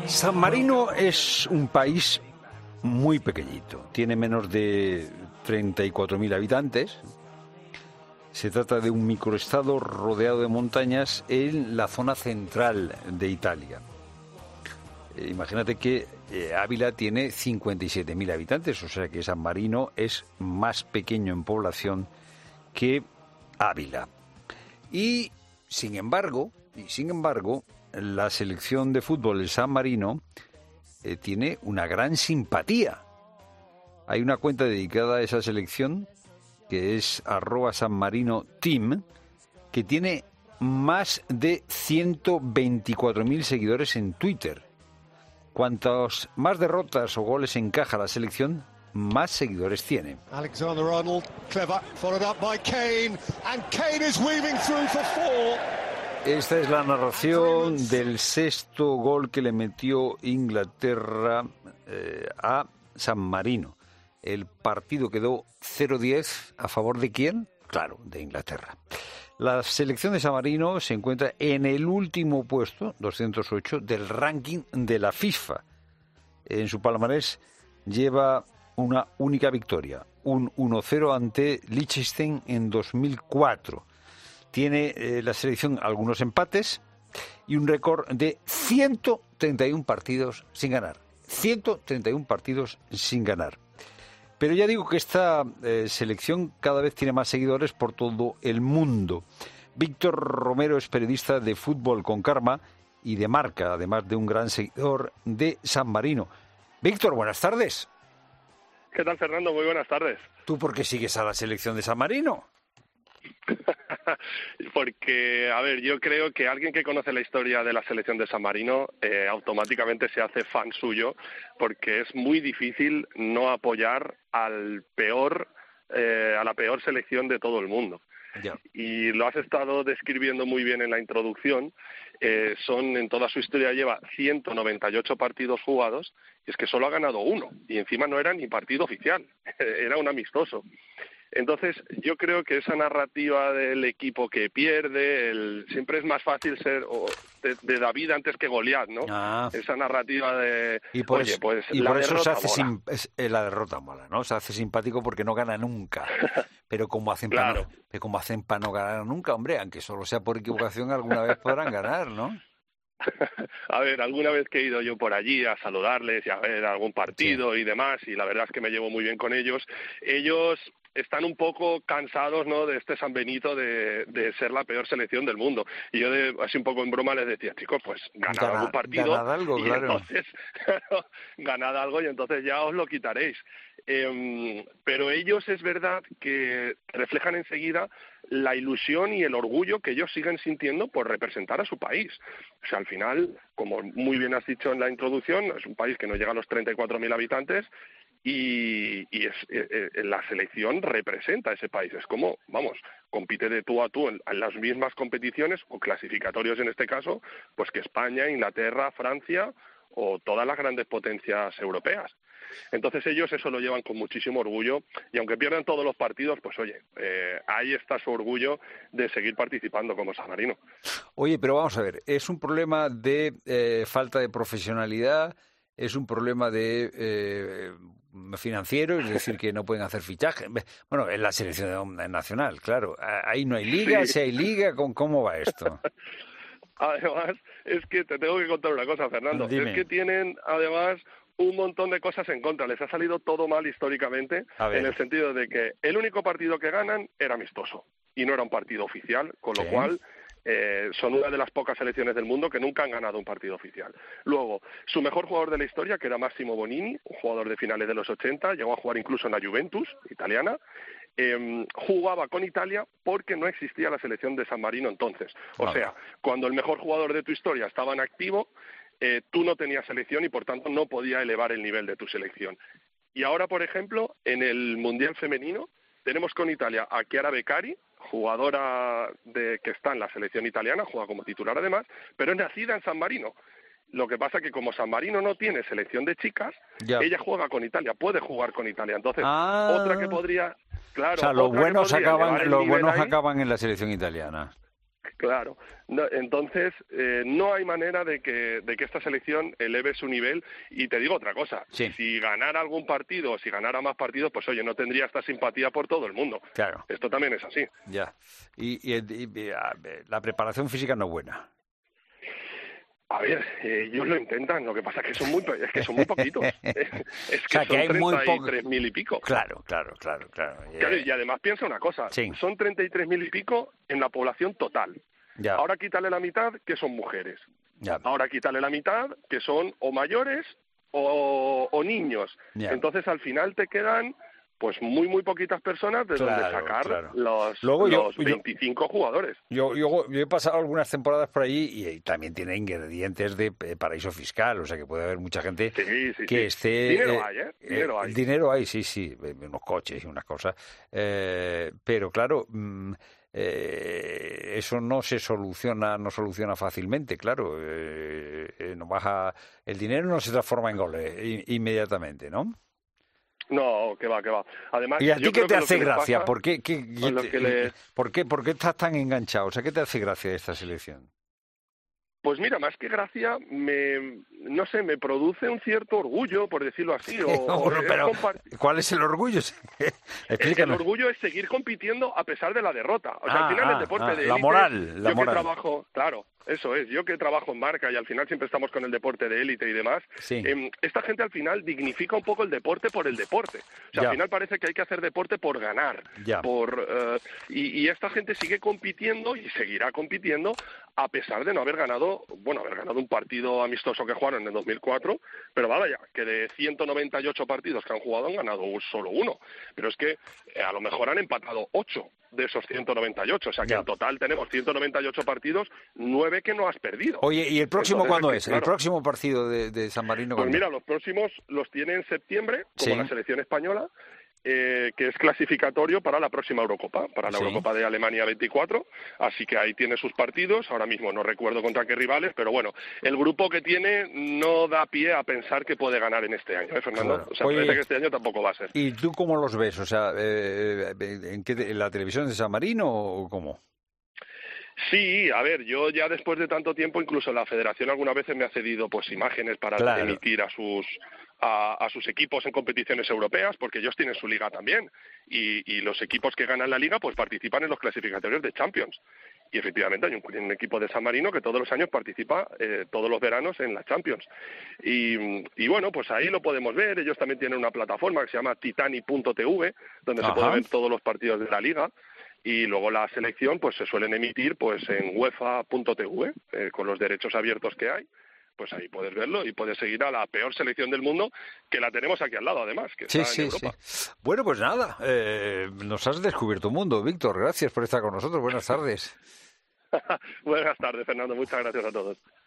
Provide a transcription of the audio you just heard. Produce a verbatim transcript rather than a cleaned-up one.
San Marino es un país muy pequeñito, tiene menos de treinta y cuatro mil habitantes. Se trata de un microestado rodeado de montañas en la zona central de Italia. Eh, imagínate que eh, Ávila tiene cincuenta y siete mil habitantes, o sea que San Marino es más pequeño en población que Ávila. Y sin embargo, y sin embargo, la selección de fútbol de San Marino eh, tiene una gran simpatía. Hay una cuenta dedicada a esa selección que es arroba San Marino Team, que tiene más de ciento veinticuatro mil seguidores en Twitter. Cuantas más derrotas o goles encaja la selección, más seguidores tiene. Alexander-Arnold, clever, followed up by Kane, and Kane is weaving through for four. Esta es la narración del sexto gol que le metió Inglaterra eh, a San Marino. El partido quedó cero diez a favor de ¿quién? Claro, de Inglaterra. La selección de San Marino se encuentra en el último puesto, doscientos ocho, del ranking de la FIFA. En su palmarés lleva una única victoria, un uno cero ante Liechtenstein en dos mil cuatro. Tiene eh, la selección algunos empates y un récord de ciento treinta y uno partidos sin ganar. ciento treinta y uno partidos sin ganar. Pero ya digo que esta eh, selección cada vez tiene más seguidores por todo el mundo. Víctor Romero es periodista de Fútbol con Karma y de Marca, además de un gran seguidor de San Marino. Víctor, buenas tardes. ¿Qué tal, Fernando? Muy buenas tardes. ¿Tú por qué sigues a la selección de San Marino? Porque, a ver, yo creo que alguien que conoce la historia de la selección de San Marino eh, automáticamente se hace fan suyo, porque es muy difícil no apoyar al peor, eh, a la peor selección de todo el mundo. Ya. Y lo has estado describiendo muy bien en la introducción. Eh, son en toda su historia lleva ciento noventa y ocho partidos jugados, y es que solo ha ganado uno, y encima no era ni partido oficial, era un amistoso. Entonces, yo creo que esa narrativa del equipo que pierde, el, siempre es más fácil ser o, de, de David antes que Goliat, ¿no? Ah. Esa narrativa de, y por oye, eso, pues y la por eso se derrota hace mola. Sim, es, eh, la derrota mola, ¿no? Se hace simpático porque no gana nunca. Pero como hacen claro. para no, como hacen para no ganar nunca, hombre, aunque solo sea por equivocación, alguna vez podrán ganar, ¿no? A ver, alguna vez que he ido yo por allí a saludarles y a ver algún partido sí. y demás, y la verdad es que me llevo muy bien con ellos. Ellos están un poco cansados, ¿no?, de este San Benito de, de ser la peor selección del mundo. Y yo, de, así un poco en broma, les decía, chicos, pues ganad Gana, algún partido ganad algo, y claro. entonces ganad algo y entonces ya os lo quitaréis. Eh, pero ellos es verdad que reflejan enseguida la ilusión y el orgullo que ellos siguen sintiendo por representar a su país. O sea, al final, como muy bien has dicho en la introducción, es un país que no llega a los treinta y cuatro mil habitantes y, y es, eh, eh, la selección representa a ese país. Es como, vamos, compite de tú a tú en, en las mismas competiciones, o clasificatorios en este caso, pues que España, Inglaterra, Francia o todas las grandes potencias europeas. Entonces ellos eso lo llevan con muchísimo orgullo y aunque pierdan todos los partidos, pues oye, eh, ahí está su orgullo de seguir participando como San Marino. Oye, pero vamos a ver, ¿es un problema de eh, falta de profesionalidad? ¿Es un problema de eh, financiero? Es decir, que no pueden hacer fichajes. Bueno, en la selección nacional, claro. Ahí no hay liga, sí. Si hay liga, ¿cómo va esto? Además, es que te tengo que contar una cosa, Fernando. Dime. Es que tienen, además, un montón de cosas en contra. Les ha salido todo mal históricamente, en el sentido de que el único partido que ganan era amistoso y no era un partido oficial, con lo ¿Qué? cual eh, son una de las pocas selecciones del mundo que nunca han ganado un partido oficial. Luego, su mejor jugador de la historia, que era Massimo Bonini, un jugador de finales de los ochenta, llegó a jugar incluso en la Juventus italiana, Eh, jugaba con Italia porque no existía la selección de San Marino entonces. O vale. sea, cuando el mejor jugador de tu historia estaba en activo, eh, tú no tenías selección y por tanto no podía elevar el nivel de tu selección. Y ahora, por ejemplo, en el Mundial Femenino tenemos con Italia a Chiara Beccari, jugadora de, que está en la selección italiana, juega como titular además, pero es nacida en San Marino. Lo que pasa es que como San Marino no tiene selección de chicas, ya. ella juega con Italia, puede jugar con Italia. Entonces, ah. otra que podría... Claro, o sea, los buenos, acaban, los buenos ahí, acaban en la selección italiana. Claro, no, entonces eh, no hay manera de que, de que esta selección eleve su nivel. Y te digo otra cosa, sí. si ganara algún partido, si ganara más partidos, pues oye, no tendría esta simpatía por todo el mundo. Claro. Esto también es así. Ya. Y, y, y, y la preparación física no es buena. A ver, eh, ellos lo intentan, lo que pasa es que son muy, es que son muy poquitos. Es que, o sea, que son hay muy treinta y tres mil y pico. Claro, claro, claro, claro. Claro, y además piensa una cosa, sí. son treinta y tres mil y pico en la población total. Ya. Ahora quítale la mitad, que son mujeres. Ya. Ahora quítale la mitad, que son o mayores o, o niños. Ya. Entonces al final te quedan pues muy muy poquitas personas de claro, donde sacar claro. los, Luego los yo, veinticinco yo, jugadores. Yo, yo, yo he pasado algunas temporadas por allí y, y también tiene ingredientes de eh, paraíso fiscal, o sea que puede haber mucha gente sí, sí, que sí. esté... Dinero eh, hay, ¿eh? Dinero eh, hay. Dinero hay, sí, sí, unos coches y unas cosas. Eh, pero claro... Mm, Eh, eso no se soluciona no soluciona fácilmente, claro. Eh, eh, no baja, el dinero no se transforma en goles in, inmediatamente, ¿no? No, que va, que va. Además, ¿y a ti qué te hace gracia? Pasa, ¿Por qué, qué, qué te, les... ¿por qué, por qué estás tan enganchado? O sea, ¿qué te hace gracia de esta selección? Pues mira, más que gracia, me, no sé, me produce un cierto orgullo, por decirlo así. O, bueno, o pero, compart... ¿cuál es el orgullo? El orgullo es seguir compitiendo a pesar de la derrota. O sea, ah, al final ah, el deporte ah, de élite... La moral, la yo moral. Que trabajo, claro, eso es. Yo que trabajo en marca y al final siempre estamos con el deporte de élite y demás, sí. eh, esta gente al final dignifica un poco el deporte por el deporte. O sea, ya. al final parece que hay que hacer deporte por ganar. Ya. por uh, y, y esta gente sigue compitiendo y seguirá compitiendo a pesar de no haber ganado, bueno, haber ganado un partido amistoso que jugaron en el dos mil cuatro, pero vaya, que de ciento noventa y ocho partidos que han jugado han ganado solo uno. Pero es que eh, a lo mejor han empatado ocho de esos ciento noventa y ocho, o sea que ya. en total tenemos ciento noventa y ocho partidos, nueve que no has perdido. Oye, ¿y el próximo Entonces, cuándo es? es? Claro. ¿El próximo partido de, de San Marino? Pues ¿cuándo? mira, los próximos los tiene en septiembre, como sí. la selección española, eh, que es clasificatorio para la próxima Eurocopa, para la sí. Eurocopa de Alemania veinticuatro, así que ahí tiene sus partidos, ahora mismo no recuerdo contra qué rivales, pero bueno, el grupo que tiene no da pie a pensar que puede ganar en este año, ¿eh, Fernando? Claro. O sea, Oye, parece que este año tampoco va a ser. ¿Y tú cómo los ves? O sea, eh, ¿en, qué, ¿en la televisión de San Marino o cómo? Sí, a ver, yo ya después de tanto tiempo, incluso la Federación algunas veces me ha cedido pues imágenes para claro. emitir a sus a, a sus equipos en competiciones europeas, porque ellos tienen su liga también, y, y los equipos que ganan la liga pues participan en los clasificatorios de Champions. Y efectivamente hay un, un equipo de San Marino que todos los años participa, eh, todos los veranos, en la Champions. Y, y bueno, pues ahí lo podemos ver. Ellos también tienen una plataforma que se llama titani punto t v, donde Ajá. se pueden ver todos los partidos de la liga. Y luego la selección pues se suelen emitir pues en uefa punto t v, eh, con los derechos abiertos que hay. Pues ahí puedes verlo y puedes seguir a la peor selección del mundo, que la tenemos aquí al lado además, que sí, está sí, en Europa. Sí. Bueno, pues nada, eh, nos has descubierto un mundo, Víctor. Gracias por estar con nosotros. Buenas tardes. Buenas tardes, Fernando. Muchas gracias a todos.